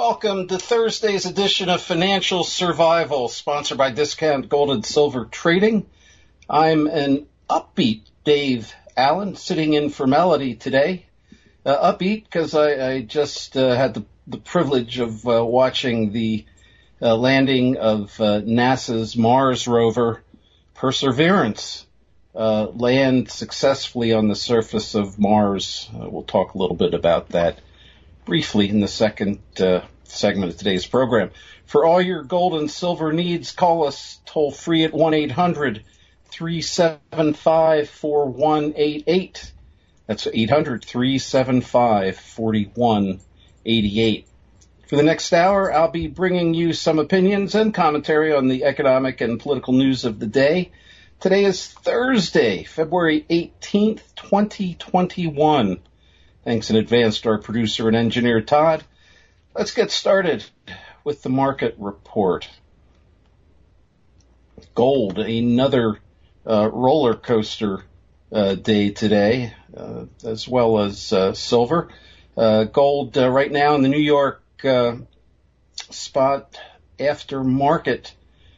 welcome to Thursday's edition of Financial Survival, sponsored by Discount Gold and Silver Trading. I'm an upbeat Dave Allen, sitting in for Melody today. Upbeat because I just had the privilege of watching the landing of NASA's Mars rover Perseverance land successfully on the surface of Mars. We'll talk a little bit about that briefly in the second segment of today's program. For all your gold and silver needs, call us toll free at 1-800-375-4188. That's 800-375-4188. For the next hour, I'll be bringing you some opinions and commentary on the economic and political news of the day. Today is Thursday, February 18th, 2021. Thanks in advance to our producer and engineer, Todd. Let's get started with the market report. Gold, another roller coaster day today, as well as silver. Gold right now in the New York spot after market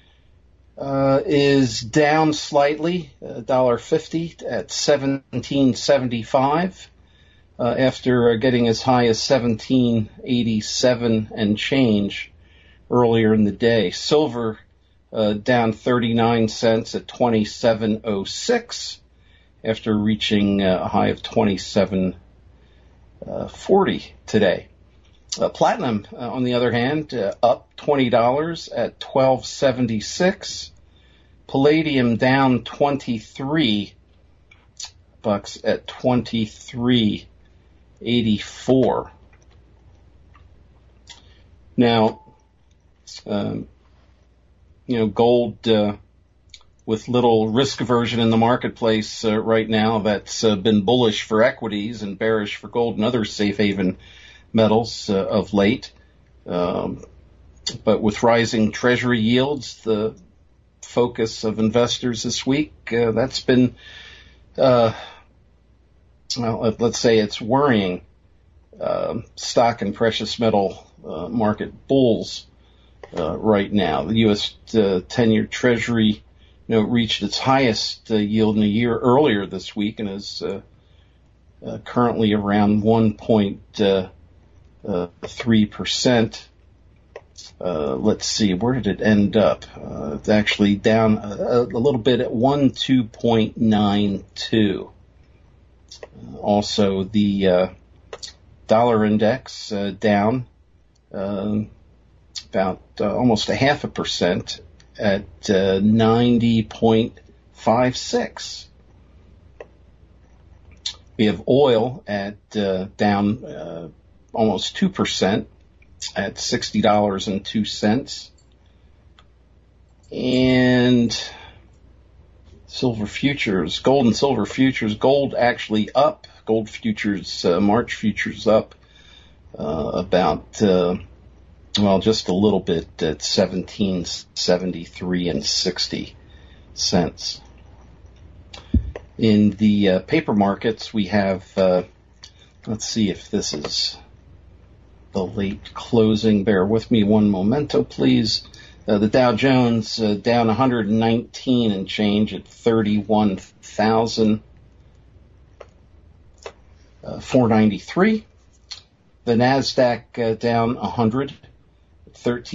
is down slightly, $1.50 at $17.75. After getting as high as $17.87 and change earlier in the day. Silver down 39 cents at $27.06 after reaching a high of $27.40 today. Platinum, on the other hand, up $20 at $12.76. Palladium down 23 bucks at $23.84. Now, gold with little risk aversion in the marketplace right now. That's been bullish for equities and bearish for gold and other safe haven metals of late. But with rising treasury yields, the focus of investors this week, that's been let's say it's worrying stock and precious metal market bulls right now. The U.S. 10-year Treasury reached its highest yield in a year earlier this week and is currently around 1.3%. Let's see, where did it end up? It's actually down a little bit at 2.92. Also, the dollar index down about almost 0.5% at 90.56. We have oil at down almost 2% at $60.02. And silver futures, gold and silver futures, gold actually up. Gold futures, March futures up about, just a little bit at $17.73 and 60 cents. In the paper markets, we have, let's see if this is the late closing. Bear with me one momento, please. The Dow Jones down 119 and change at 31,493. The Nasdaq down 100 at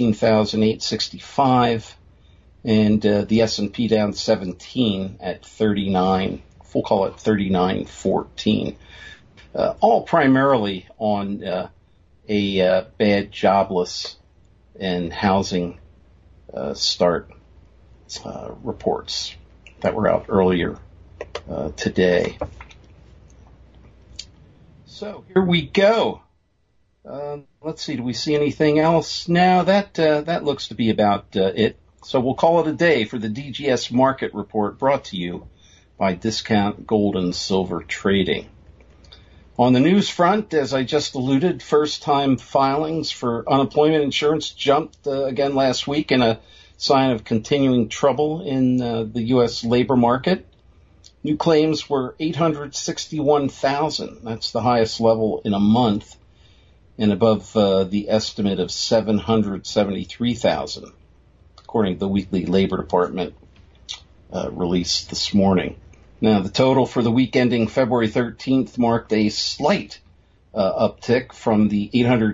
13,865, and the S&P down 17 at 39. We'll call it 39.14. All primarily on a bad jobless and housing start reports that were out earlier today. So here we go. Let's see, do we see anything else? No, that looks to be about it. So we'll call it a day for the DGS Market Report, brought to you by Discount Gold and Silver Trading. On the news front, as I just alluded, first-time filings for unemployment insurance jumped again last week in a sign of continuing trouble in the U.S. labor market. New claims were 861,000. That's the highest level in a month. and above the estimate of 773,000, according to the weekly Labor Department release this morning. Now, the total for the week ending February 13th marked a slight uptick from the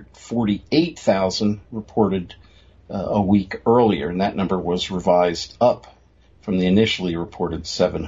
848,000 reported a week earlier, and that number was revised up from the initially reported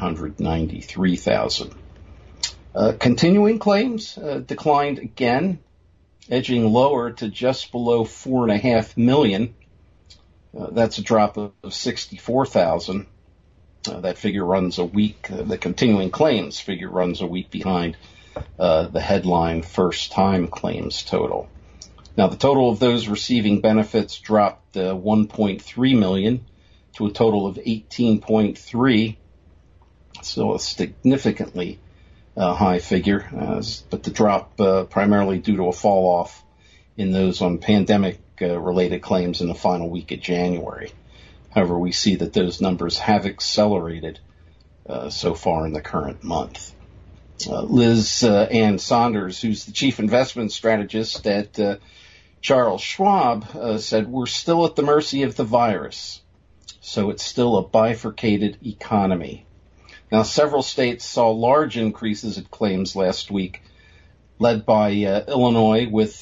793,000. Continuing claims declined again, edging lower to just below 4.5 million. That's a drop of 64,000. That figure runs a week, the continuing claims figure runs a week behind the headline first-time claims total. Now, the total of those receiving benefits dropped 1.3 million to a total of 18.3, so a significantly high figure, but the drop primarily due to a fall off in those on pandemic-related claims in the final week of January. However, we see that those numbers have accelerated so far in the current month. Liz Ann Saunders, who's the chief investment strategist at Charles Schwab, said, "We're still at the mercy of the virus, so it's still a bifurcated economy." Now, several states saw large increases in claims last week, led by Illinois with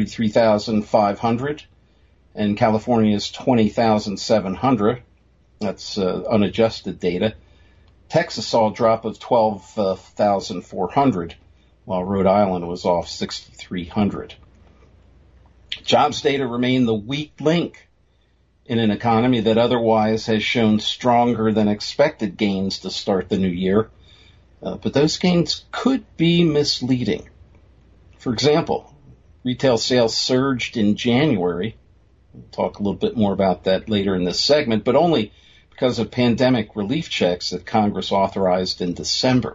33,500 and California's 20,700. That's unadjusted data. Texas saw a drop of 12,400, while Rhode Island was off 6,300. Jobs data remain the weak link in an economy that otherwise has shown stronger than expected gains to start the new year. But those gains could be misleading. For example, retail sales surged in January. We'll talk a little bit more about that later in this segment, but only because of pandemic relief checks that Congress authorized in December.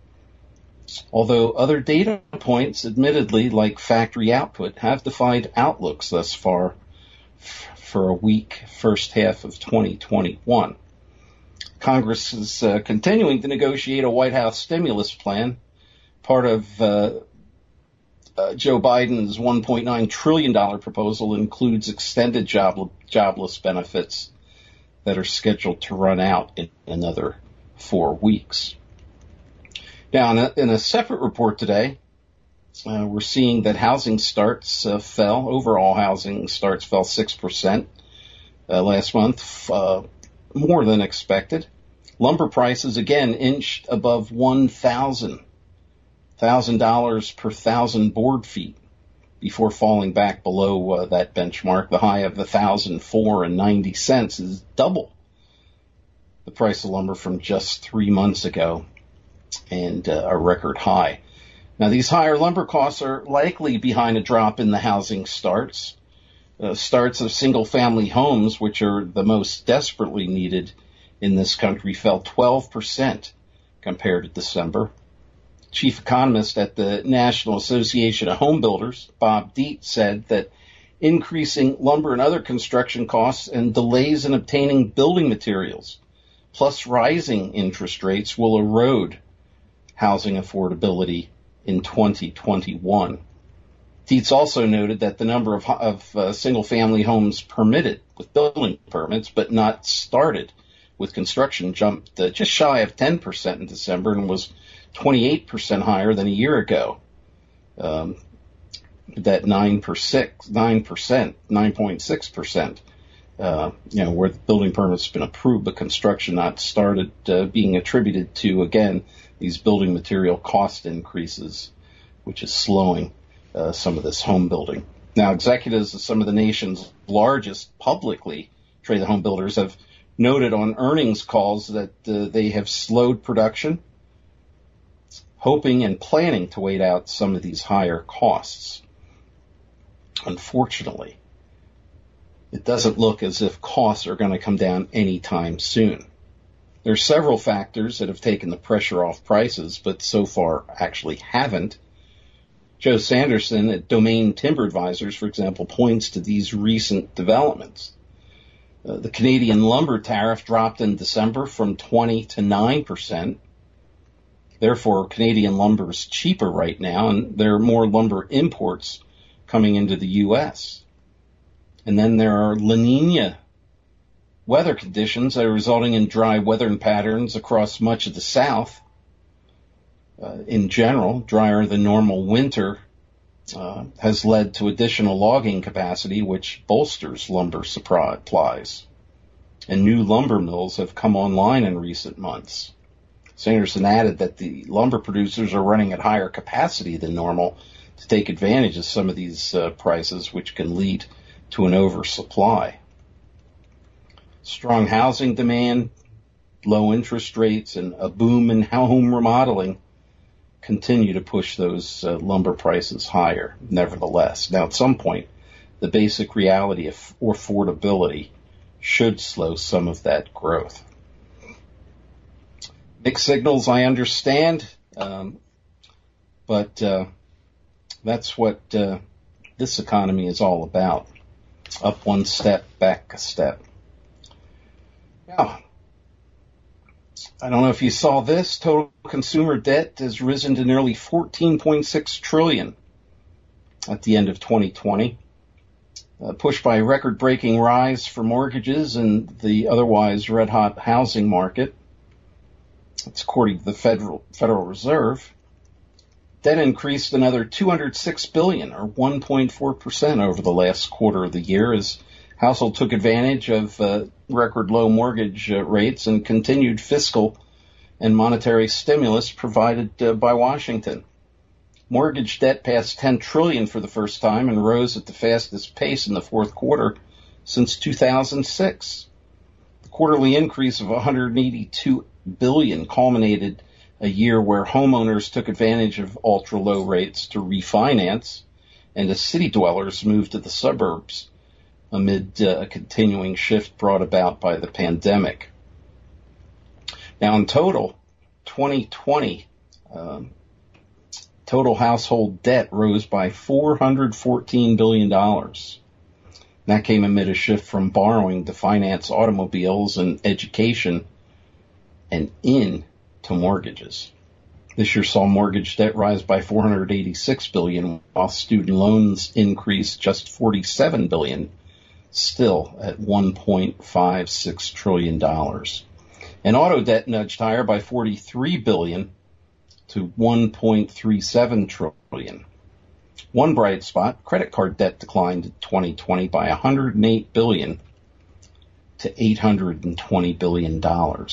Although other data points, admittedly, like factory output, have defied outlooks thus far for a weak first half of 2021. Congress is continuing to negotiate a White House stimulus plan. Part of Joe Biden's $1.9 trillion proposal includes extended jobless benefits that are scheduled to run out in another 4 weeks. Now, in a separate report today, we're seeing that housing starts fell. Overall housing starts fell 6% last month, more than expected. Lumber prices again inched above $1,000 per thousand board feet before falling back below that benchmark. The high of $1,004.90 is double the price of lumber from just 3 months ago, and a record high. Now, these higher lumber costs are likely behind a drop in the housing starts. Starts of single-family homes, which are the most desperately needed in this country, fell 12% compared to December. Chief economist at the National Association of Home Builders, Bob Dietz, said that increasing lumber and other construction costs and delays in obtaining building materials, plus rising interest rates, will erode housing affordability in 2021. Dietz also noted that the number of single-family homes permitted with building permits but not started with construction jumped just shy of 10% in December and was 28% higher than a year ago. That 9.6%, where the building permit's been approved but construction not started, being attributed to, again, these building material cost increases, which is slowing some of this home building. Now, executives of some of the nation's largest publicly traded home builders have noted on earnings calls that they have slowed production, hoping and planning to wait out some of these higher costs. Unfortunately, it doesn't look as if costs are going to come down anytime soon. There are several factors that have taken the pressure off prices, but so far actually haven't. Joe Sanderson at Domain Timber Advisors, for example, points to these recent developments. The Canadian lumber tariff dropped in December from 20 to 9%. Therefore, Canadian lumber is cheaper right now, and there are more lumber imports coming into the U.S. And then there are La Nina weather conditions that are resulting in dry weather patterns across much of the South. In general, drier than normal winter has led to additional logging capacity, which bolsters lumber supplies. And new lumber mills have come online in recent months. Sanderson added that the lumber producers are running at higher capacity than normal to take advantage of some of these prices, which can lead to an oversupply. Strong housing demand, low interest rates, and a boom in home remodeling continue to push those lumber prices higher, nevertheless. Now, at some point, the basic reality of affordability should slow some of that growth. Mixed signals, I understand, but that's what this economy is all about. Up one step, back a step. Now, I don't know if you saw this. Total consumer debt has risen to nearly $14.6 trillion at the end of 2020, pushed by a record-breaking rise for mortgages and the otherwise red-hot housing market. That's according to the Federal Reserve. Debt increased another $206 billion, or 1.4% over the last quarter of the year, as households took advantage of record low mortgage rates and continued fiscal and monetary stimulus provided by Washington. Mortgage debt passed $10 trillion for the first time and rose at the fastest pace in the fourth quarter since 2006. The quarterly increase of $182 billion culminated a year where homeowners took advantage of ultra-low rates to refinance, and as city dwellers moved to the suburbs amid a continuing shift brought about by the pandemic. Now, in total, 2020, total household debt rose by $414 billion. That came amid a shift from borrowing to finance automobiles and education and into mortgages. This year saw mortgage debt rise by $486 billion, while student loans increased just $47 billion, still at $1.56 trillion. And auto debt nudged higher by $43 billion to $1.37 trillion. One bright spot, credit card debt declined in 2020 by $108 billion to $820 billion.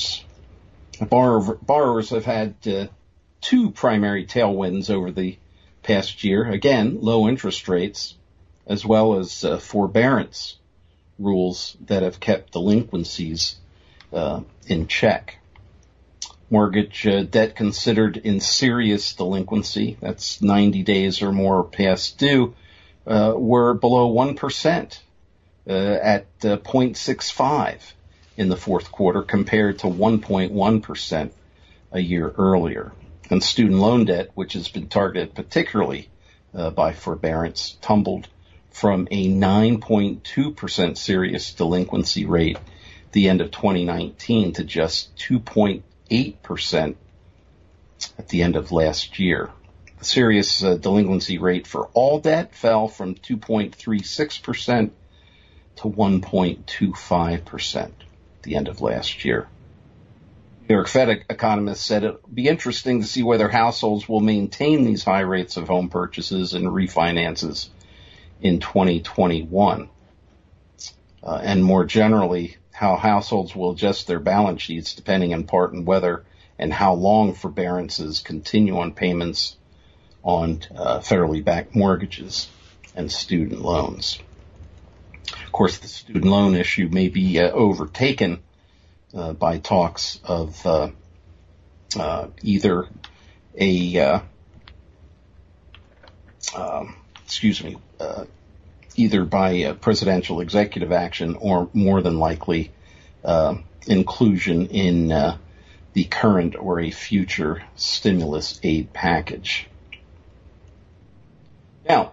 Borrowers have had two primary tailwinds over the past year. Again, low interest rates, as well as forbearance rules that have kept delinquencies in check. Mortgage debt considered in serious delinquency, that's 90 days or more past due, were below 1% at 0.65 in the fourth quarter compared to 1.1% a year earlier. And student loan debt, which has been targeted particularly by forbearance, tumbled from a 9.2% serious delinquency rate at the end of 2019 to just 2.8% at the end of last year. The serious delinquency rate for all debt fell from 2.36% to 1.25% at the end of last year. New York Fed economists said it would be interesting to see whether households will maintain these high rates of home purchases and refinances in 2021. And more generally, how households will adjust their balance sheets depending in part on whether and how long forbearances continue on payments on federally backed mortgages and student loans. Of course, the student loan issue may be overtaken by talks of either by presidential executive action or more than likely inclusion in the current or a future stimulus aid package. Now,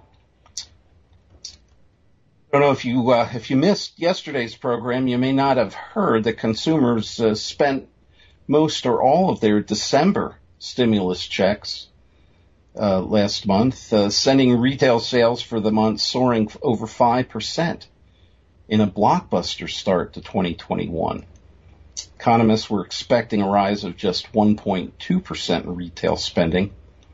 I don't know if you missed yesterday's program, you may not have heard that consumers spent most or all of their December stimulus checks last month, sending retail sales for the month soaring over 5% in a blockbuster start to 2021. Economists were expecting a rise of just 1.2% in retail spending.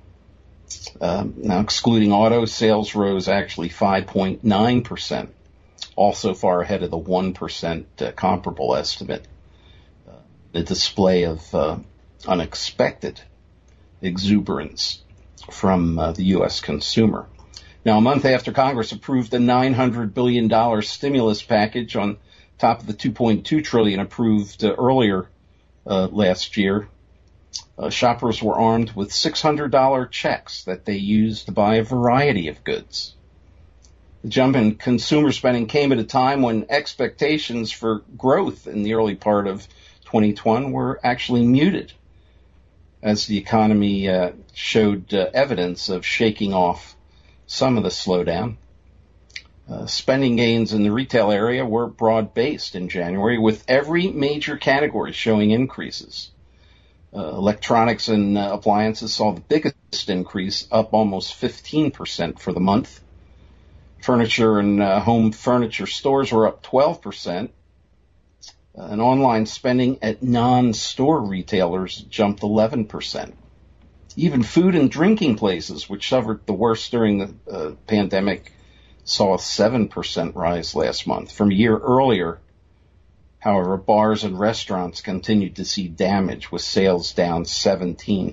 Now, excluding auto, sales rose actually 5.9%, also far ahead of the 1% comparable estimate. The display of unexpected exuberance from the U.S. consumer. Now, a month after Congress approved the $900 billion stimulus package on top of the $2.2 trillion approved earlier last year, shoppers were armed with $600 checks that they used to buy a variety of goods. The jump in consumer spending came at a time when expectations for growth in the early part of 2020 were actually muted, as the economy showed evidence of shaking off some of the slowdown. Spending gains in the retail area were broad-based in January, with every major category showing increases. Electronics and appliances saw the biggest increase, up almost 15% for the month. Furniture and home furniture stores were up 12%. And online spending at non-store retailers jumped 11%. Even food and drinking places, which suffered the worst during the pandemic, saw a 7% rise last month. From a year earlier, however, bars and restaurants continued to see damage, with sales down 17%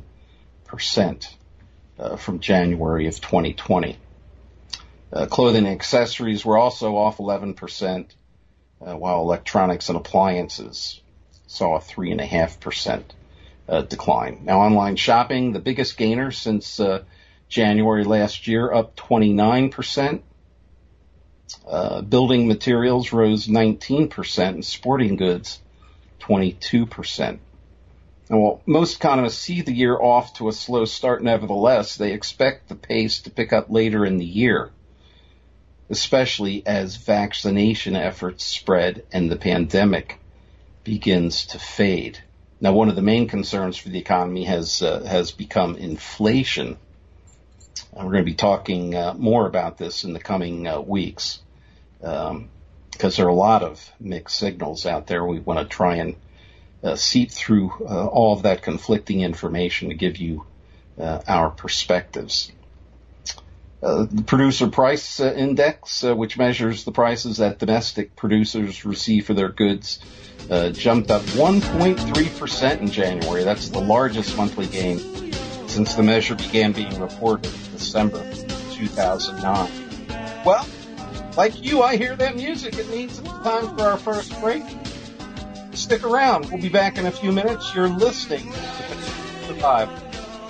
from January of 2020. Clothing and accessories were also off 11%, while electronics and appliances saw a 3.5% decline. Now, online shopping, the biggest gainer since January last year, up 29%. Building materials rose 19%, and sporting goods 22%. Now, while most economists see the year off to a slow start, nevertheless, they expect the pace to pick up later in the year, especially as vaccination efforts spread and the pandemic begins to fade. Now, one of the main concerns for the economy has become inflation. And we're going to be talking more about this in the coming weeks, because there are a lot of mixed signals out there. We want to try and seep through all of that conflicting information to give you our perspectives. The Producer Price Index, which measures the prices that domestic producers receive for their goods, jumped up 1.3% in January. That's the largest monthly gain since the measure began being reported in December 2009. Well, like you, I hear that music. It means it's time for our first break. Stick around. We'll be back in a few minutes. You're listening to The Vibe.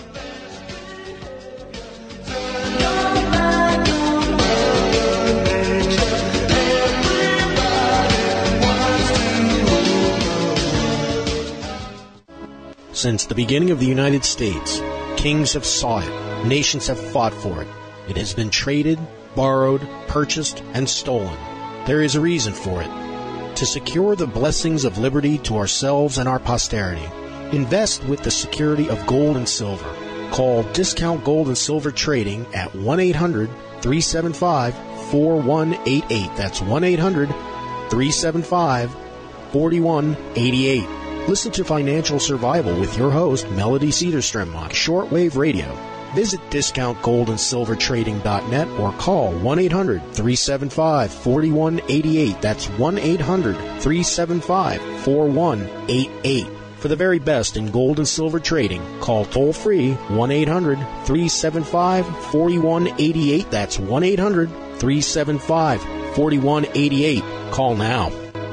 Since the beginning of the United States, kings have sought it, nations have fought for it. It has been traded, borrowed, purchased, and stolen. There is a reason for it. To secure the blessings of liberty to ourselves and our posterity, invest with the security of gold and silver. Call Discount Gold and Silver Trading at 1-800-375-4188. That's 1-800-375-4188. Listen to Financial Survival with your host, Melody Cedarstrom, on shortwave radio. Visit discountgoldandsilvertrading.net or call 1-800-375-4188. That's 1-800-375-4188. For the very best in gold and silver trading, call toll-free 1-800-375-4188. That's 1-800-375-4188. Call now.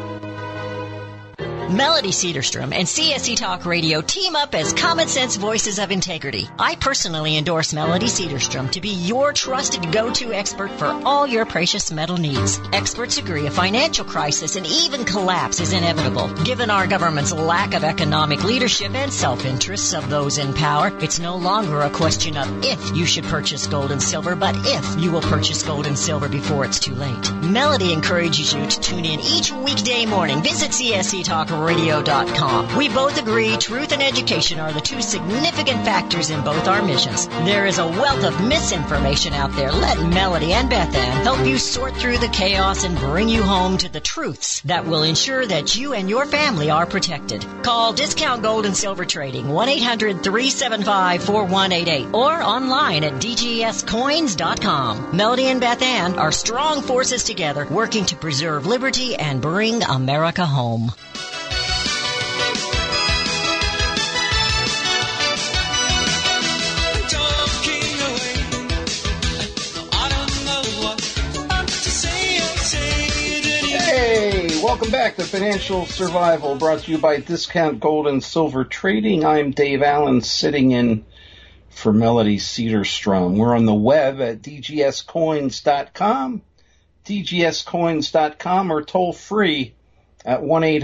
Melody Cedarstrom and CSC Talk Radio team up as common sense voices of integrity. I personally endorse Melody Cedarstrom to be your trusted go-to expert for all your precious metal needs. Experts agree a financial crisis and even collapse is inevitable. Given our government's lack of economic leadership and self-interests of those in power, it's no longer a question of if you should purchase gold and silver, but if you will purchase gold and silver before it's too late. Melody encourages you to tune in each weekday morning. Visit CSC Talk CSCTalkRadio.com. We both agree truth and education are the two significant factors in both our missions. There is a wealth of misinformation out there. Let Melody and Beth Ann help you sort through the chaos and bring you home to the truths that will ensure that you and your family are protected. Call Discount Gold and Silver Trading 1-800-375-4188 or online at dgscoins.com. Melody and Beth Ann are strong forces together working to preserve liberty and bring America home. Hey, welcome back to Financial Survival, brought to you by Discount Gold and Silver Trading. I'm Dave Allen, sitting in for Melody Cedarstrom. We're on the web at dgscoins.com, dgscoins.com, or toll free at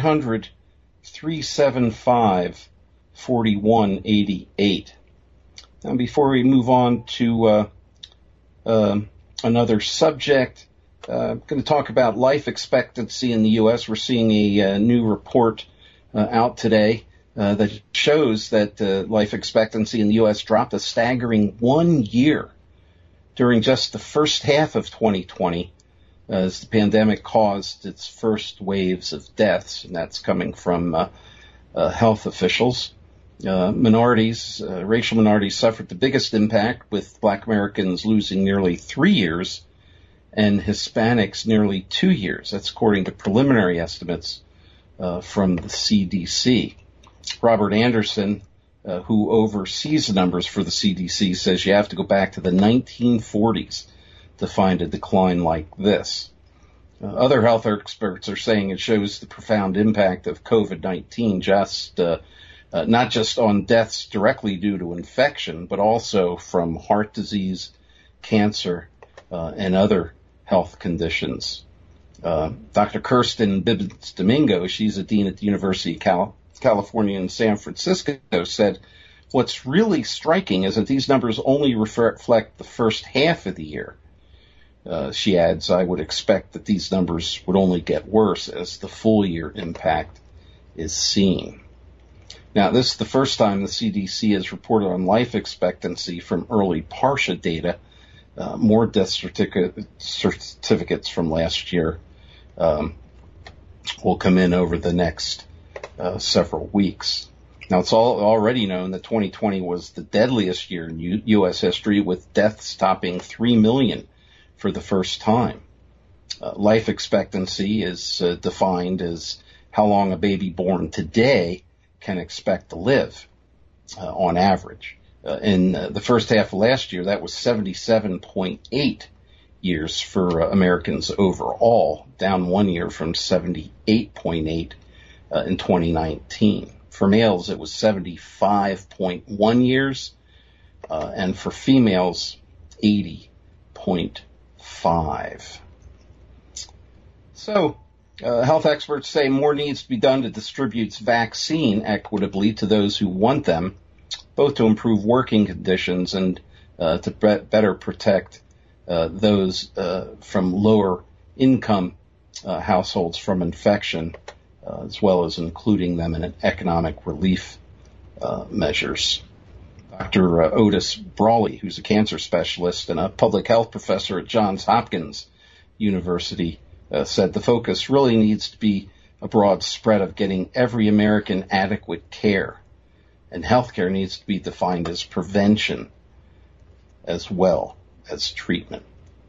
1-800-375-4188. Now, before we move on to another subject, I'm going to talk about life expectancy in the U.S. We're seeing a new report out today that shows that life expectancy in the U.S. dropped a staggering 1 year during just the first half of 2020 as the pandemic caused its first waves of deaths, and that's coming from health officials. Racial minorities suffered the biggest impact, with Black Americans losing nearly 3 years and Hispanics nearly 2 years. That's according to preliminary estimates from the CDC. Robert Anderson, who oversees the numbers for the CDC, says you have to go back to the 1940s to find a decline like this. Other health experts are saying it shows the profound impact of COVID-19, not just on deaths directly due to infection, but also from heart disease, cancer, and other health conditions. Dr. Kirsten Bibbins-Domingo, she's a dean at the University of California in San Francisco, said, what's really striking is that these numbers only reflect the first half of the year. She adds, I would expect that these numbers would only get worse as the full year impact is seen. Now, this is the first time the CDC has reported on life expectancy from early PARSHA data. More death certificates from last year will come in over the next several weeks. Now, it's already known that 2020 was the deadliest year in U.S. history, with deaths topping 3 million for the first time. Life expectancy is defined as how long a baby born today can expect to live on average. In the first half of last year, that was 77.8 years for Americans overall, down 1 year from 78.8 in 2019. For males, it was 75.1 years, and for females, 80.5. So, health experts say more needs to be done to distribute vaccine equitably to those who want them, both to improve working conditions and to better protect those from lower income households from infection, as well as including them in economic relief measures. Dr. Otis Brawley, who's a cancer specialist and a public health professor at Johns Hopkins University, said the focus really needs to be a broad spread of getting every American adequate care. And healthcare needs to be defined as prevention as well as treatment.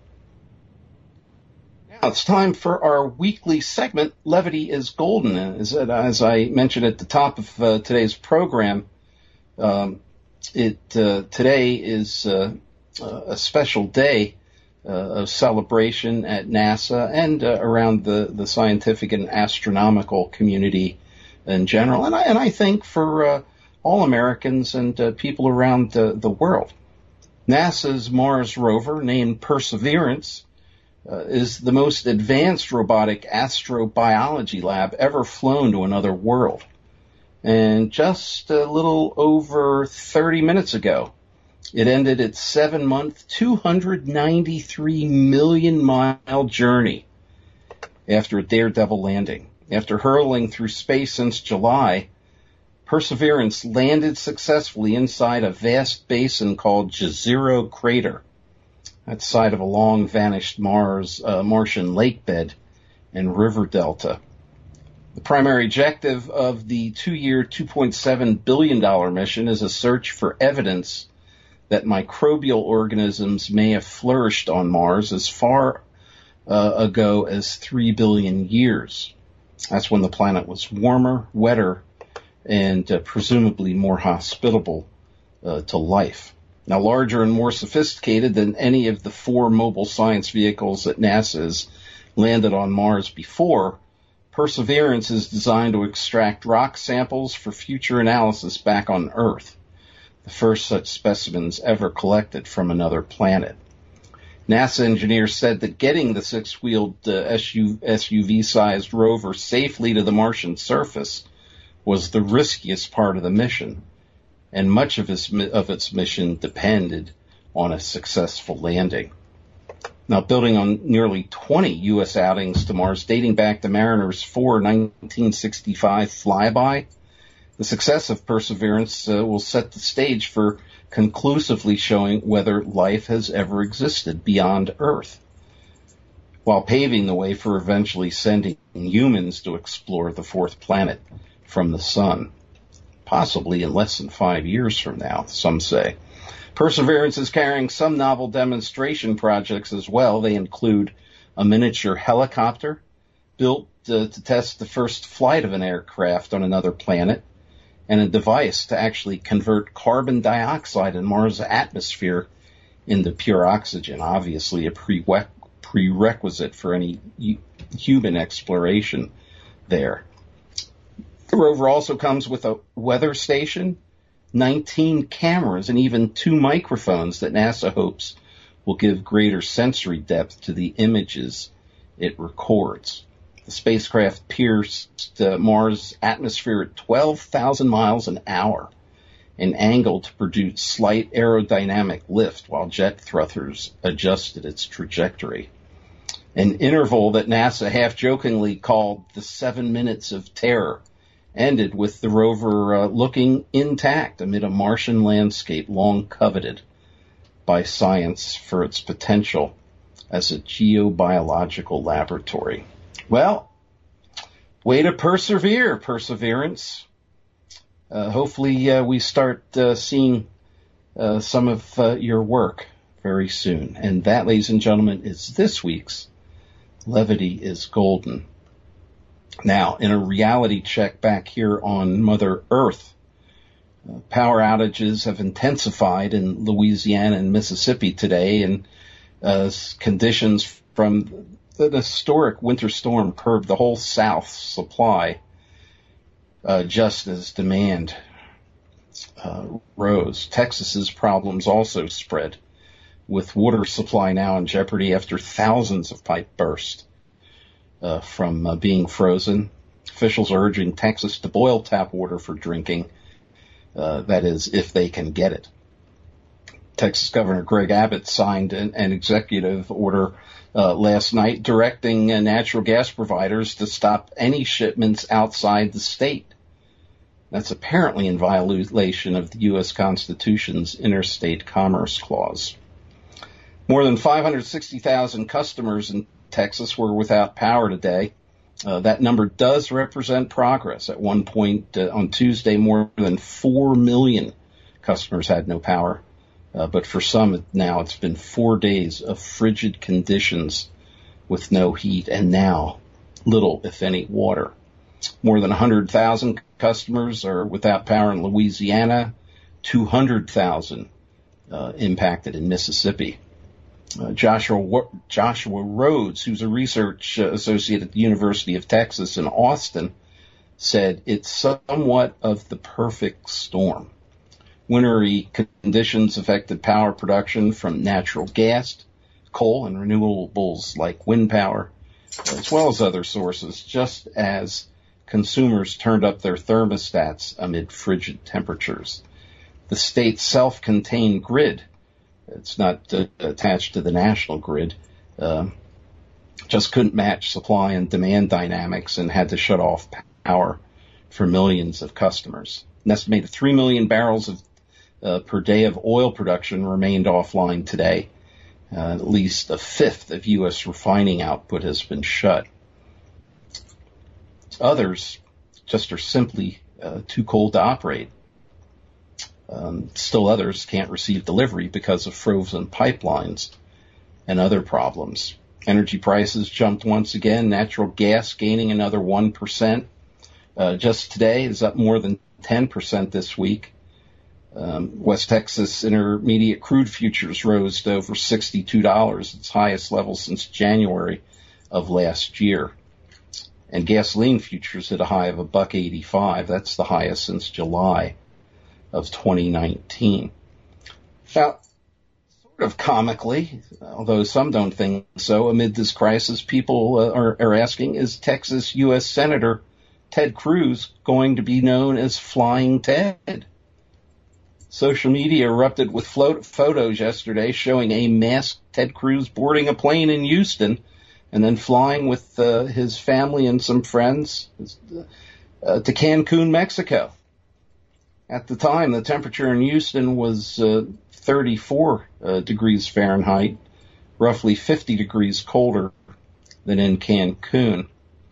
Now it's time for our weekly segment, Levity is Golden. As I mentioned at the top of today's program, today is a special day of celebration at NASA and around the scientific and astronomical community in general. And I think for all Americans and people around the world. NASA's Mars rover, named Perseverance, is the most advanced robotic astrobiology lab ever flown to another world. And just a little over 30 minutes ago, it ended its 7-month, 293 million mile journey after a daredevil landing. After hurtling through space since July, Perseverance landed successfully inside a vast basin called Jezero Crater. That's site of a long-vanished Martian lake bed and river delta. The primary objective of the 2-year, $2.7 billion mission is a search for evidence that microbial organisms may have flourished on Mars as far ago as 3 billion years. That's when the planet was warmer, wetter, and presumably more hospitable to life. Now, larger and more sophisticated than any of the 4 mobile science vehicles that NASA has landed on Mars before, Perseverance is designed to extract rock samples for future analysis back on Earth, the first such specimens ever collected from another planet. NASA engineers said that getting the 6-wheeled SUV-sized rover safely to the Martian surface was the riskiest part of the mission, and much of its mission depended on a successful landing. Now, building on nearly 20 U.S. outings to Mars dating back to Mariner's 4 1965 flyby, the success of Perseverance will set the stage for conclusively showing whether life has ever existed beyond Earth, while paving the way for eventually sending humans to explore the 4th planet from the Sun, possibly in less than 5 years from now, some say. Perseverance is carrying some novel demonstration projects as well. They include a miniature helicopter built to test the first flight of an aircraft on another planet, and a device to actually convert carbon dioxide in Mars' atmosphere into pure oxygen, obviously a prerequisite for any human exploration there. The rover also comes with a weather station, 19 cameras, and even 2 microphones that NASA hopes will give greater sensory depth to the images it records. The spacecraft pierced Mars' atmosphere at 12,000 miles an hour, an angle to produce slight aerodynamic lift while jet thrusters adjusted its trajectory. An interval that NASA half-jokingly called the 7 minutes of terror ended with the rover looking intact amid a Martian landscape long coveted by science for its potential as a geobiological laboratory. Well, way to persevere, Perseverance. Hopefully we start seeing some of your work very soon. And that, ladies and gentlemen, is this week's Levity is Golden. Now, in a reality check back here on Mother Earth, power outages have intensified in Louisiana and Mississippi today, and conditions from the historic winter storm curbed the whole South's supply just as demand rose. Texas's problems also spread, with water supply now in jeopardy after thousands of pipes burst from being frozen. Officials are urging Texas to boil tap water for drinking, that is, if they can get it. Texas Governor Greg Abbott signed an executive order last night directing natural gas providers to stop any shipments outside the state. That's apparently in violation of the U.S. Constitution's Interstate Commerce Clause. More than 560,000 customers in Texas were without power today. That number does represent progress. At one point on Tuesday, more than 4 million customers had no power. But for some now, it's been 4 days of frigid conditions with no heat and now little, if any, water. More than 100,000 customers are without power in Louisiana, 200,000 impacted in Mississippi. Joshua Rhodes, who's a research associate at the University of Texas in Austin, said it's somewhat of the perfect storm. Wintry conditions affected power production from natural gas, coal, and renewables like wind power, as well as other sources, just as consumers turned up their thermostats amid frigid temperatures. The state's self-contained grid, it's not attached to the national grid, just couldn't match supply and demand dynamics and had to shut off power for millions of customers. An estimated 3 million barrels per day of oil production remained offline today. At least a fifth of U.S. refining output has been shut. Others just are simply too cold to operate. Still others can't receive delivery because of frozen pipelines and other problems. Energy prices jumped once again. Natural gas gaining another 1%. Just today is up more than 10% this week. West Texas Intermediate crude futures rose to over $62, its highest level since January of last year. And gasoline futures hit a high of $1.85. That's the highest since July of 2019. Now, sort of comically, although some don't think so, amid this crisis, people are asking, is Texas U.S. Senator Ted Cruz going to be known as Flying Ted? Social media erupted with photos yesterday showing a masked Ted Cruz boarding a plane in Houston and then flying with his family and some friends to Cancun, Mexico. At the time, the temperature in Houston was 34 degrees Fahrenheit, roughly 50 degrees colder than in Cancun.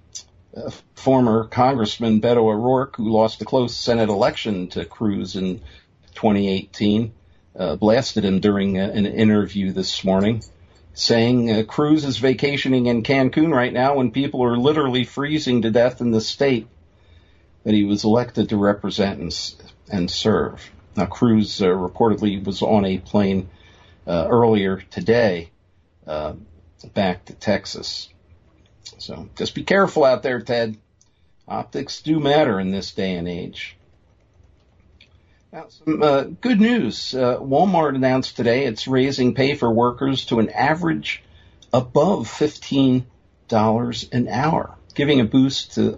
Former Congressman Beto O'Rourke, who lost a close Senate election to Cruz in 2018, blasted him during an interview this morning, saying Cruz is vacationing in Cancun right now when people are literally freezing to death in the state that he was elected to represent and serve. Now, Cruz reportedly was on a plane earlier today back to Texas. So just be careful out there, Ted. Optics do matter in this day and age. Now, some good news. Walmart announced today it's raising pay for workers to an average above $15 an hour, giving a boost to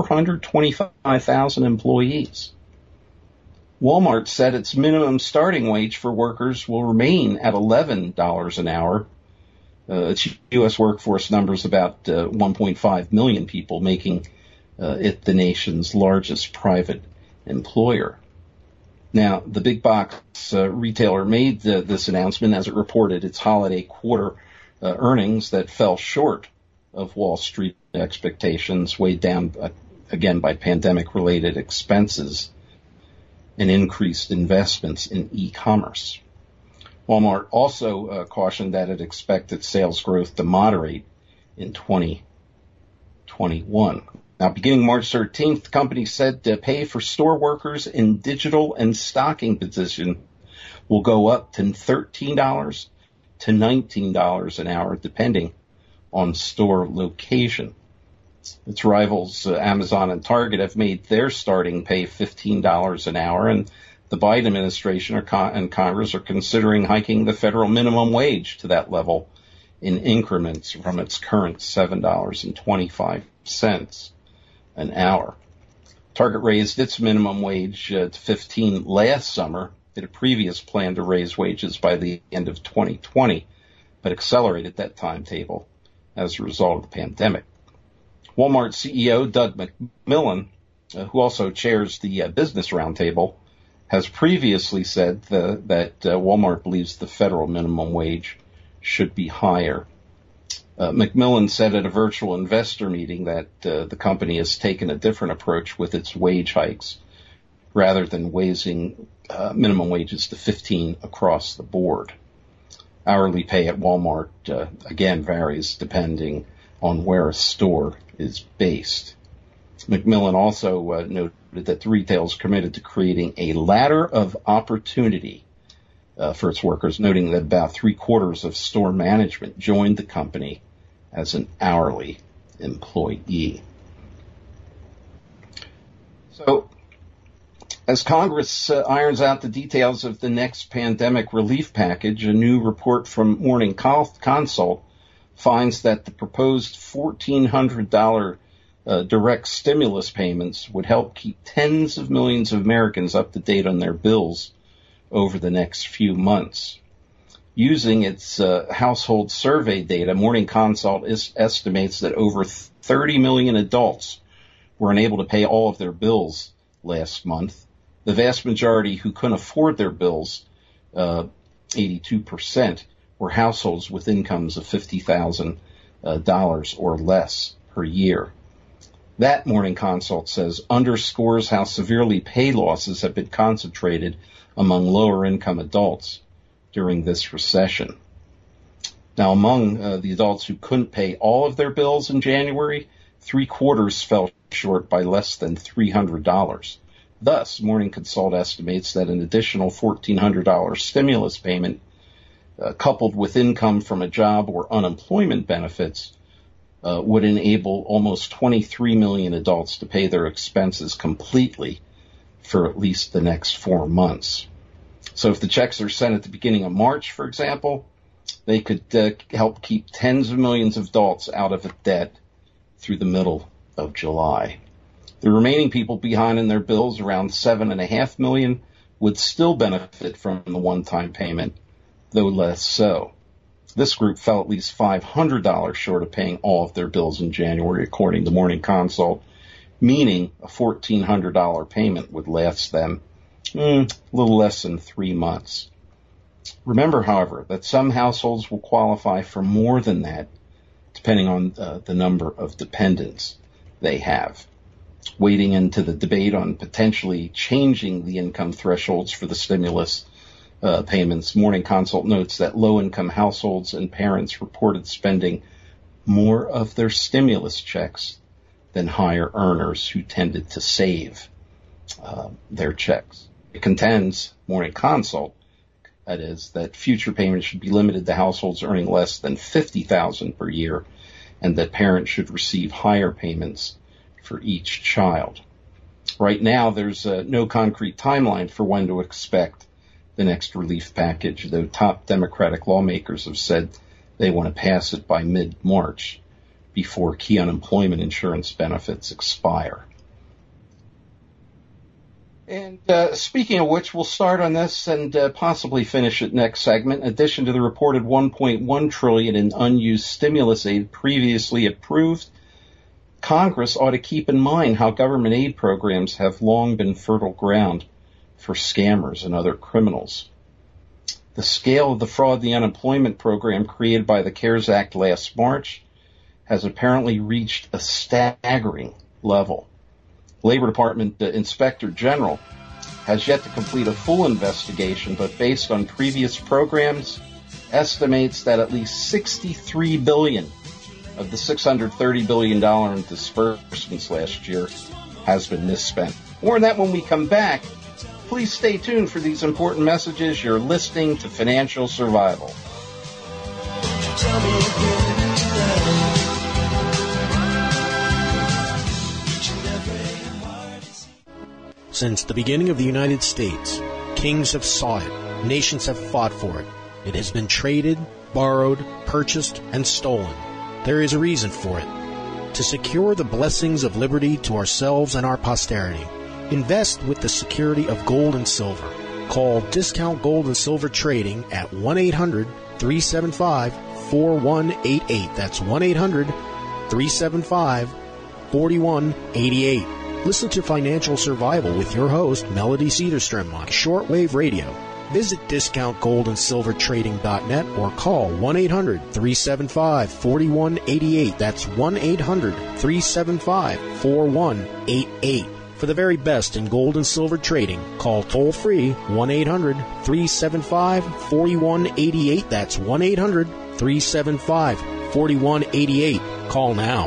425,000 employees. Walmart said its minimum starting wage for workers will remain at $11 an hour. Its U.S. workforce numbers about 1.5 million people, making it the nation's largest private employer. Now, the big box retailer made this announcement as it reported its holiday quarter earnings that fell short of Wall Street expectations, weighed down again by pandemic-related expenses and increased investments in e-commerce. Walmart also cautioned that it expected sales growth to moderate in 2021. Now, beginning March 13th, the company said pay for store workers in digital and stocking position will go up to $13 to $19 an hour, depending on store location. Its rivals, Amazon and Target, have made their starting pay $15 an hour, and the Biden administration and Congress are considering hiking the federal minimum wage to that level in increments from its current $7.25 an hour. Target raised its minimum wage to $15 last summer. It had previously planned to raise wages by the end of 2020, but accelerated that timetable as a result of the pandemic. Walmart CEO Doug McMillon, who also chairs the Business Roundtable, has previously said that Walmart believes the federal minimum wage should be higher. McMillon said at a virtual investor meeting that the company has taken a different approach with its wage hikes, rather than raising minimum wages to $15 across the board. Hourly pay at Walmart, again, varies depending on where a store is based. McMillon also noted that the retailer is committed to creating a ladder of opportunity for its workers, noting that about 3/4 of store management joined the company as an hourly employee. So, as Congress irons out the details of the next pandemic relief package, a new report from Morning Consult finds that the proposed $1,400 direct stimulus payments would help keep tens of millions of Americans up to date on their bills over the next few months. Using its household survey data, Morning Consult estimates that over 30 million adults were unable to pay all of their bills last month. The vast majority who couldn't afford their bills, 82%, were households with incomes of $50,000 or less per year. That, Morning Consult says, underscores how severely pay losses have been concentrated among lower-income adults during this recession. Now, among the adults who couldn't pay all of their bills in January, 3/4 fell short by less than $300. Thus, Morning Consult estimates that an additional $1,400 stimulus payment, coupled with income from a job or unemployment benefits, would enable almost 23 million adults to pay their expenses completely for at least the next 4 months. So if the checks are sent at the beginning of March, for example, they could help keep tens of millions of adults out of debt through the middle of July. The remaining people behind in their bills, around 7.5 million, would still benefit from the one-time payment, though less so. This group fell at least $500 short of paying all of their bills in January, according to Morning Consult, meaning a $1,400 payment would last them a little less than 3 months. Remember, however, that some households will qualify for more than that, depending on the number of dependents they have. Wading into the debate on potentially changing the income thresholds for the stimulus payments, Morning Consult notes that low-income households and parents reported spending more of their stimulus checks than higher earners who tended to save their checks. It contends, Morning Consult, that is, that future payments should be limited to households earning less than $50,000 per year, and that parents should receive higher payments for each child. Right now, there's no concrete timeline for when to expect the next relief package, though top Democratic lawmakers have said they want to pass it by mid-March before key unemployment insurance benefits expire. And speaking of which, we'll start on this and possibly finish it next segment. In addition to the reported $1.1 trillion in unused stimulus aid previously approved, Congress ought to keep in mind how government aid programs have long been fertile ground for scammers and other criminals. The scale of the fraud in the unemployment program created by the CARES Act last March has apparently reached a staggering level. Labor Department Inspector General has yet to complete a full investigation, but based on previous programs, estimates that at least $63 billion of the $630 billion in disbursements last year has been misspent. More on that when we come back. Please stay tuned for these important messages. You're listening to Financial Survival. Since the beginning of the United States, kings have sought it, nations have fought for it. It has been traded, borrowed, purchased, and stolen. There is a reason for it. To secure the blessings of liberty to ourselves and our posterity, invest with the security of gold and silver. Call Discount Gold and Silver Trading at 1-800-375-4188. That's 1-800-375-4188. Listen to Financial Survival with your host, Melody Cedarstrom, on shortwave radio. Visit discountgoldandsilvertrading.net or call 1-800-375-4188. That's 1-800-375-4188. For the very best in gold and silver trading, call toll-free 1-800-375-4188. That's 1-800-375-4188. Call now.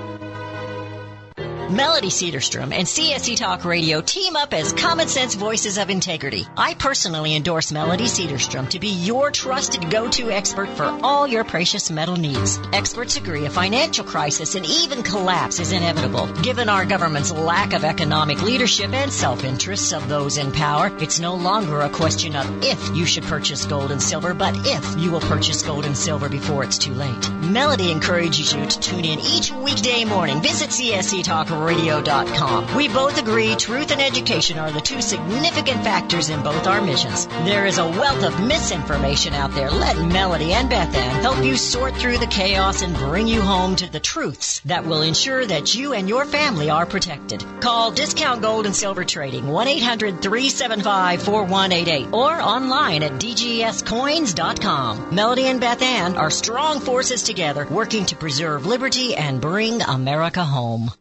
Melody Cedarstrom and CSC Talk Radio team up as Common Sense Voices of Integrity. I personally endorse Melody Cedarstrom to be your trusted go-to expert for all your precious metal needs. Experts agree a financial crisis and even collapse is inevitable. Given our government's lack of economic leadership and self-interests of those in power, it's no longer a question of if you should purchase gold and silver, but if you will purchase gold and silver before it's too late. Melody encourages you to tune in each weekday morning. Visit CSC Talk CSCTalkRadio.com. We both agree truth and education are the two significant factors in both our missions. There is a wealth of misinformation out there. Let Melody and Beth Ann help you sort through the chaos and bring you home to the truths that will ensure that you and your family are protected. Call Discount Gold and Silver Trading 1-800-375-4188 or online at dgscoins.com. Melody and Beth Ann are strong forces together working to preserve liberty and bring America home.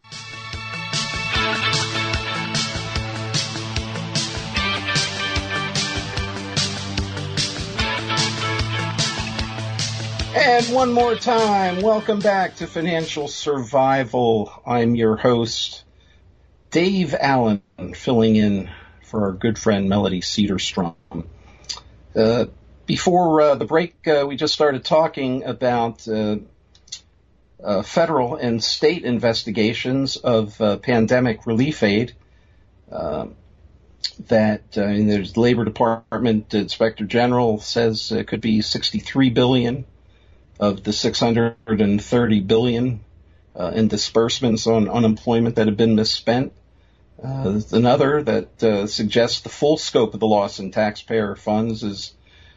And one more time, welcome back to Financial Survival. I'm your host, Dave Allen, filling in for our good friend Melody Cedarstrom. Before the break, we just started talking about federal and state investigations of pandemic relief aid. There's the Labor Department Inspector General says it could be $63 billion of the $630 billion in disbursements on unemployment that have been misspent. There's another that suggests the full scope of the loss in taxpayer funds is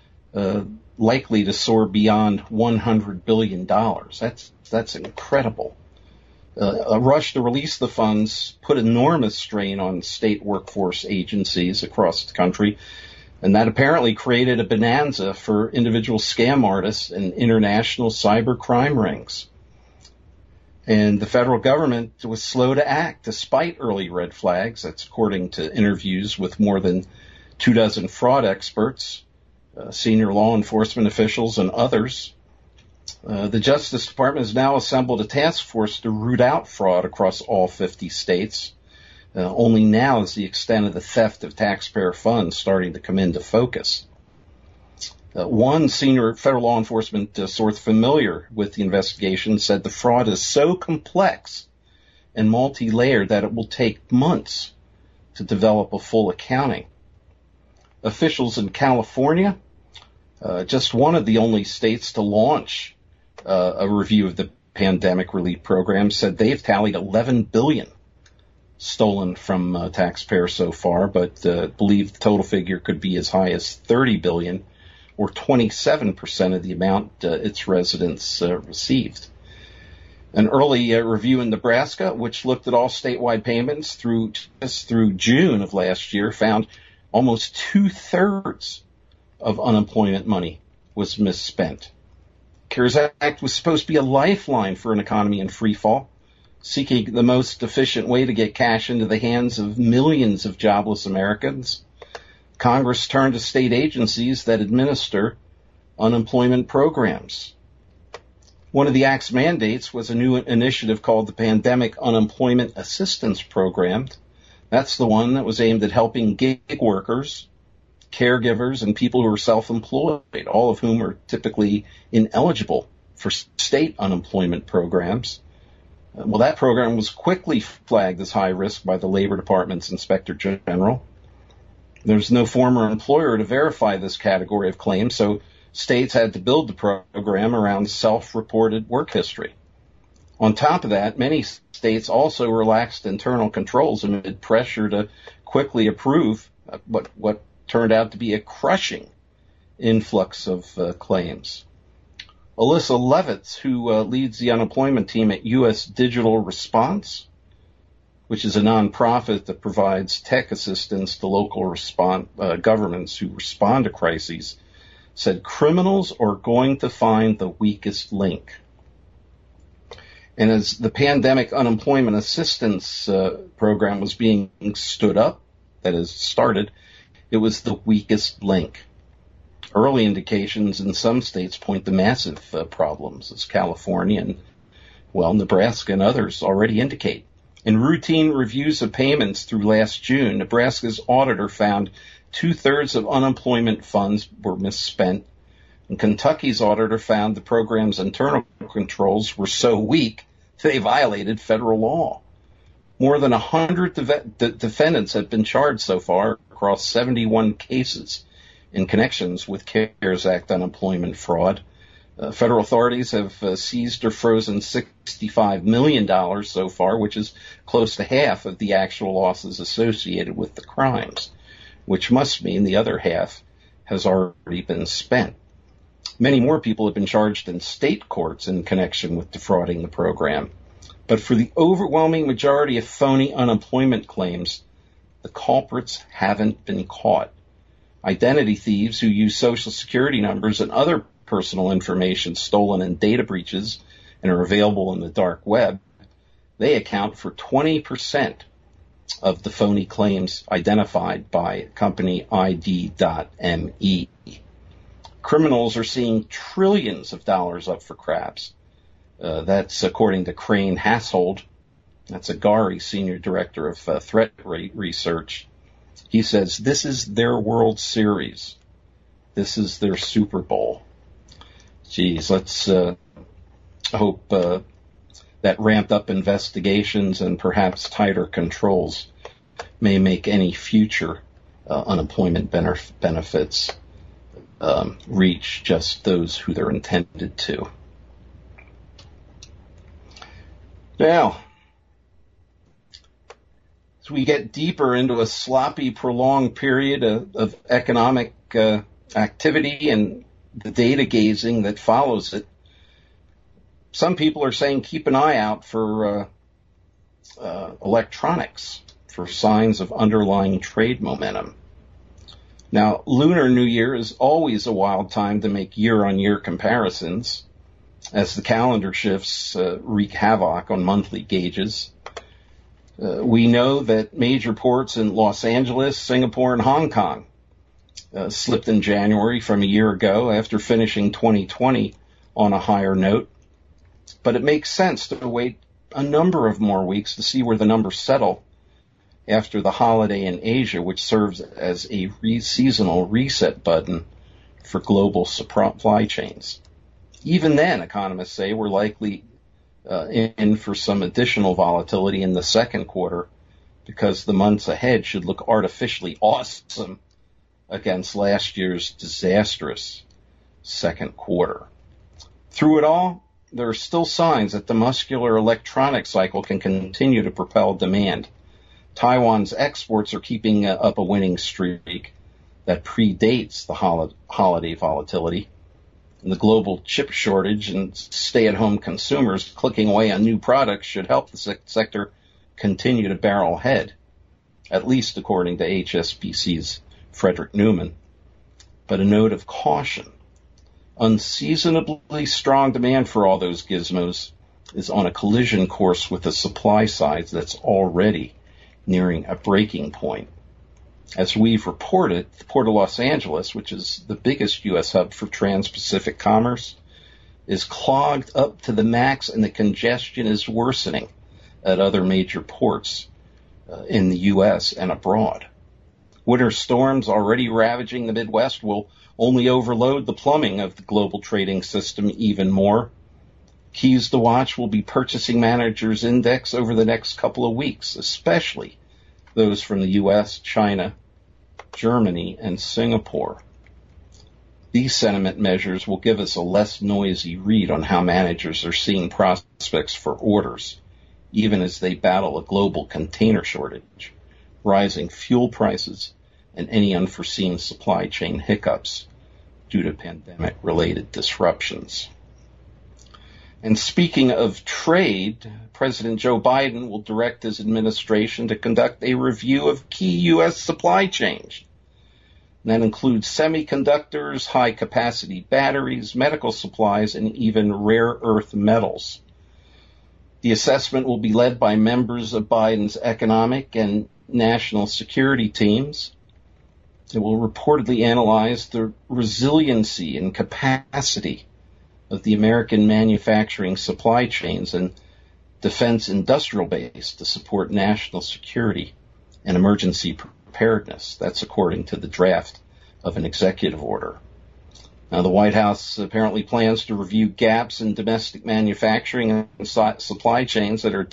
likely to soar beyond $100 billion. That's incredible. A rush to release the funds put enormous strain on state workforce agencies across the country, and that apparently created a bonanza for individual scam artists and international cyber crime rings. And the federal government was slow to act despite early red flags. That's according to interviews with more than 24 fraud experts, senior law enforcement officials, and others. The Justice Department has now assembled a task force to root out fraud across all 50 states. Only now is the extent of the theft of taxpayer funds starting to come into focus. One senior federal law enforcement source familiar with the investigation said the fraud is so complex and multi-layered that it will take months to develop a full accounting. Officials in California, just one of the only states to launch a review of the pandemic relief program, said they've tallied $11 billion stolen from taxpayers so far, but believe the total figure could be as high as $30 billion, or 27% of the amount its residents received. An early review in Nebraska, which looked at all statewide payments through June of last year, found almost 2/3 of unemployment money was misspent. CARES Act was supposed to be a lifeline for an economy in free fall, seeking the most efficient way to get cash into the hands of millions of jobless Americans. Congress turned to state agencies that administer unemployment programs. One of the Act's mandates was a new initiative called the Pandemic Unemployment Assistance Program. That's the one that was aimed at helping gig workers, caregivers, and people who are self-employed, all of whom are typically ineligible for state unemployment programs. Well, that program was quickly flagged as high risk by the Labor Department's Inspector General. There's no former employer to verify this category of claims, so states had to build the program around self-reported work history. On top of that, many states also relaxed internal controls amid pressure to quickly approve what turned out to be a crushing influx of claims. Alyssa Levitz, who leads the unemployment team at U.S. Digital Response, which is a nonprofit that provides tech assistance to local governments who respond to crises, said criminals are going to find the weakest link. And as the Pandemic Unemployment Assistance Program was being stood up, that is, started, it was the weakest link. Early indications in some states point to massive problems, as California and, Nebraska and others already indicate. In routine reviews of payments through last June, Nebraska's auditor found 2/3 of unemployment funds were misspent, and Kentucky's auditor found the program's internal controls were so weak they violated federal law. More than 100 defendants have been charged so far across 71 cases in connections with CARES Act unemployment fraud. Federal authorities have seized or frozen $65 million so far, which is close to half of the actual losses associated with the crimes, which must mean the other half has already been spent. Many more people have been charged in state courts in connection with defrauding the program. But for the overwhelming majority of phony unemployment claims, the culprits haven't been caught. Identity thieves who use Social Security numbers and other personal information stolen in data breaches and are available in the dark web, they account for 20% of the phony claims identified by company ID.me. Criminals are seeing trillions of dollars up for grabs. That's according to Crane Hashold. That's a Gari, Senior Director of Threat Rate Research. He says this is their World Series. This is their Super Bowl. Geez, let's hope that ramped up investigations and perhaps tighter controls may make any future unemployment benefits reach just those who they're intended to. Now, as we get deeper into a sloppy, prolonged period of economic activity and the data gazing that follows it, some people are saying keep an eye out for electronics, for signs of underlying trade momentum. Now, Lunar New Year is always a wild time to make year-on-year comparisons, as the calendar shifts wreak havoc on monthly gauges. We know that major ports in Los Angeles, Singapore, and Hong Kong slipped in January from a year ago after finishing 2020 on a higher note. But it makes sense to wait a number of more weeks to see where the numbers settle after the holiday in Asia, which serves as a seasonal reset button for global supply chains. Even then, economists say we're likely in for some additional volatility in the second quarter because the months ahead should look artificially awesome against last year's disastrous second quarter. Through it all, there are still signs that the muscular electronic cycle can continue to propel demand. Taiwan's exports are keeping up a winning streak that predates the holiday volatility. And the global chip shortage and stay-at-home consumers clicking away on new products should help the sector continue to barrel ahead, at least according to HSBC's Frederick Newman. But a note of caution. Unseasonably strong demand for all those gizmos is on a collision course with the supply side that's already nearing a breaking point. As we've reported, the Port of Los Angeles, which is the biggest U.S. hub for trans-Pacific commerce, is clogged up to the max, and the congestion is worsening at other major ports in the U.S. and abroad. Winter storms already ravaging the Midwest will only overload the plumbing of the global trading system even more. Keys to watch will be Purchasing Managers Index over the next couple of weeks, especially those from the U.S., China, Germany, and Singapore. These sentiment measures will give us a less noisy read on how managers are seeing prospects for orders, even as they battle a global container shortage, rising fuel prices, and any unforeseen supply chain hiccups due to pandemic-related disruptions. And speaking of trade, President Joe Biden will direct his administration to conduct a review of key U.S. supply chains. And that includes semiconductors, high-capacity batteries, medical supplies, and even rare earth metals. The assessment will be led by members of Biden's economic and national security teams. It will reportedly analyze the resiliency and capacity of the American manufacturing supply chains and defense industrial base to support national security and emergency preparedness. That's according to the draft of an executive order. Now, the White House apparently plans to review gaps in domestic manufacturing and supply chains that are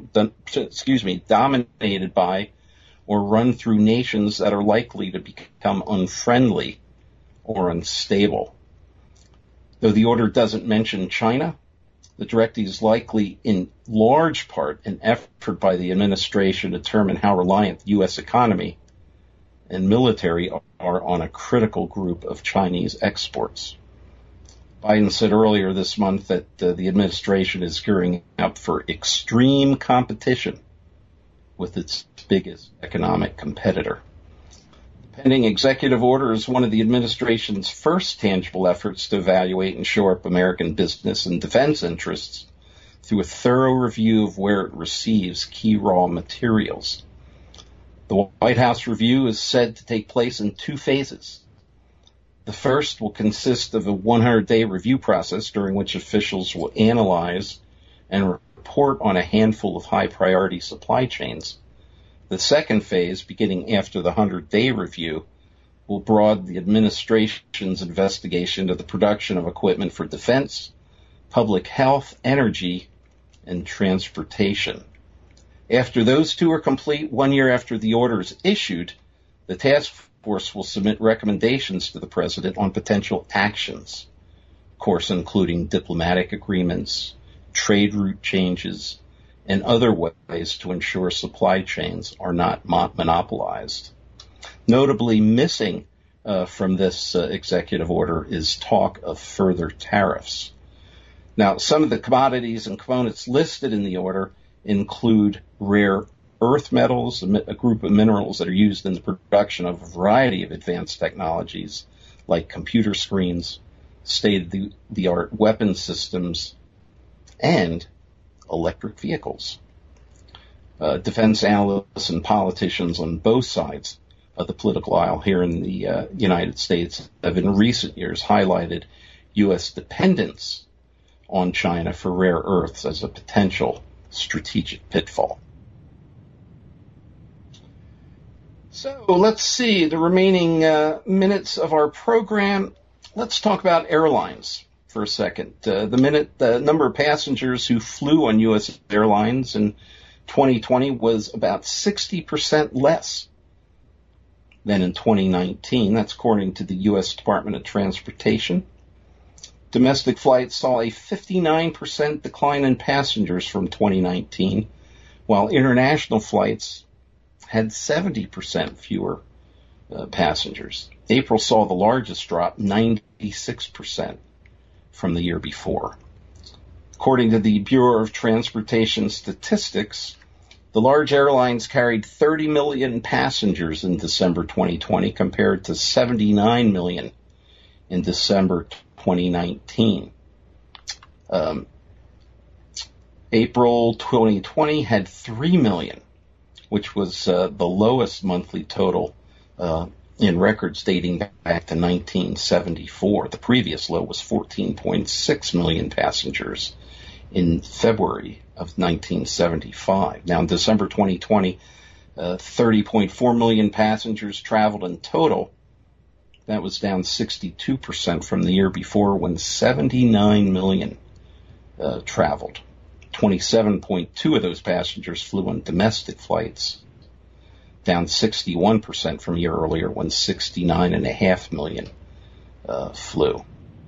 dominated by or run through nations that are likely to become unfriendly or unstable. Though the order doesn't mention China, the directive is likely in large part an effort by the administration to determine how reliant the U.S. economy and military are on a critical group of Chinese exports. Biden said earlier this month that the administration is gearing up for extreme competition with its biggest economic competitor. The pending executive order is one of the administration's first tangible efforts to evaluate and shore up American business and defense interests through a thorough review of where it receives key raw materials. The White House review is said to take place in 2 phases. The first will consist of a 100-day review process during which officials will analyze and report on a handful of high-priority supply chains. The second phase, beginning after the 100-day review, will broaden the administration's investigation of the production of equipment for defense, public health, energy, and transportation. After those 2 are complete, 1 year after the order is issued, the task force will submit recommendations to the president on potential actions, of course, including diplomatic agreements, trade route changes, and other ways to ensure supply chains are not monopolized. Notably missing from this executive order is talk of further tariffs. Now, some of the commodities and components listed in the order include rare earth metals, a group of minerals that are used in the production of a variety of advanced technologies like computer screens, state-of-the-art weapon systems, and electric vehicles. Defense analysts and politicians on both sides of the political aisle here in the United States have in recent years highlighted U.S. dependence on China for rare earths as a potential strategic pitfall. So let's see the remaining minutes of our program. Let's talk about airlines for a second. The number of passengers who flew on U.S. airlines in 2020 was about 60% less than in 2019. That's according to the U.S. Department of Transportation. Domestic flights saw a 59% decline in passengers from 2019, while international flights had 70% fewer passengers. April saw the largest drop, 96% from the year before. According to the Bureau of Transportation Statistics, the large airlines carried 30 million passengers in December 2020 compared to 79 million in December 2019. April 2020 had 3 million, which was the lowest monthly total in records dating back to 1974. The previous low was 14.6 million passengers in February of 1975. Now, in December 2020, 30.4 million passengers traveled in total. That was down 62% from the year before, when 79 million traveled. 27.2 of those passengers flew on domestic flights, down 61% from a year earlier when 69.5 million flew.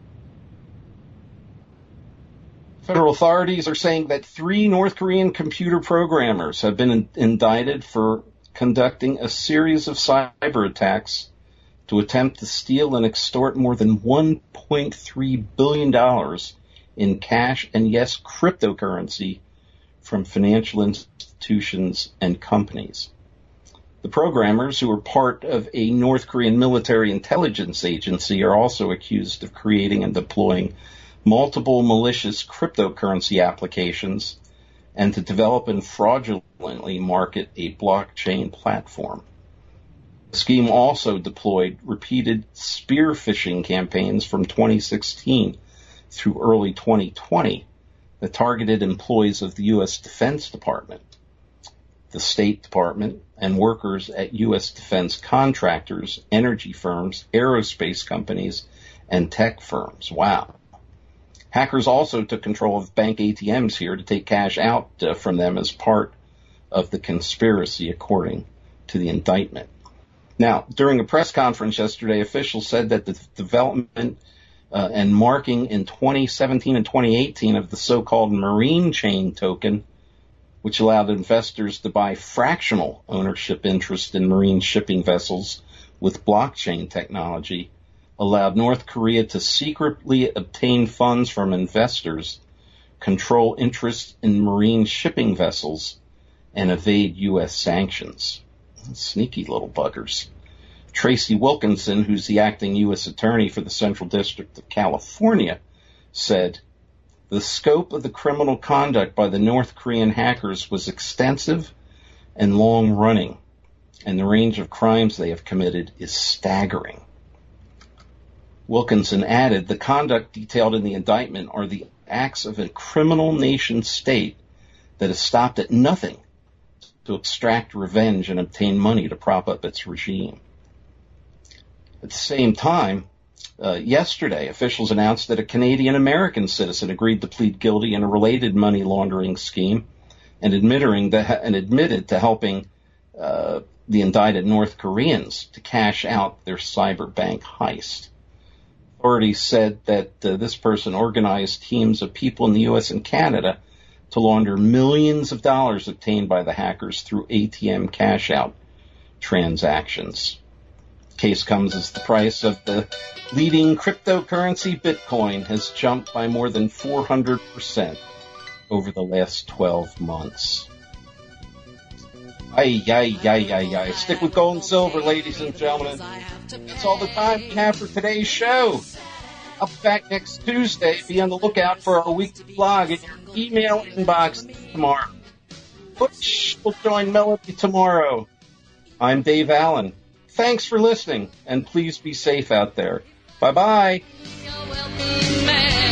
Federal authorities are saying that 3 North Korean computer programmers have been indicted for conducting a series of cyber attacks to attempt to steal and extort more than $1.3 billion in cash and, yes, cryptocurrency from financial institutions and companies. The programmers, who are part of a North Korean military intelligence agency, are also accused of creating and deploying multiple malicious cryptocurrency applications and to develop and fraudulently market a blockchain platform. The scheme also deployed repeated spear phishing campaigns from 2016 through early 2020 that targeted employees of the U.S. Defense Department, the State Department, and workers at U.S. defense contractors, energy firms, aerospace companies, and tech firms. Wow. Hackers also took control of bank ATMs here to take cash out from them as part of the conspiracy, according to the indictment. Now, during a press conference yesterday, officials said that the development and marking in 2017 and 2018 of the so-called marine chain token, which allowed investors to buy fractional ownership interest in marine shipping vessels with blockchain technology, allowed North Korea to secretly obtain funds from investors, control interest in marine shipping vessels, and evade U.S. sanctions. Sneaky little buggers. Tracy Wilkinson, who's the acting U.S. attorney for the Central District of California, said, "The scope of the criminal conduct by the North Korean hackers was extensive and long-running, and the range of crimes they have committed is staggering." Wilkinson added, "The conduct detailed in the indictment are the acts of a criminal nation state that has stopped at nothing to extract revenge and obtain money to prop up its regime." At the same time, yesterday, officials announced that a Canadian-American citizen agreed to plead guilty in a related money laundering scheme and admitted to helping the indicted North Koreans to cash out their cyber bank heist. Authorities said that this person organized teams of people in the U.S. and Canada to launder millions of dollars obtained by the hackers through ATM cash-out transactions. The case comes as the price of the leading cryptocurrency Bitcoin has jumped by more than 400% over the last 12 months. Ay. Stick with gold and silver, ladies and gentlemen. That's all the time we have for today's show. I'll be back next Tuesday. Be on the lookout for our weekly blog in your email inbox tomorrow. Butch will join Melody tomorrow. I'm Dave Allen. Thanks for listening, and please be safe out there. Bye-bye.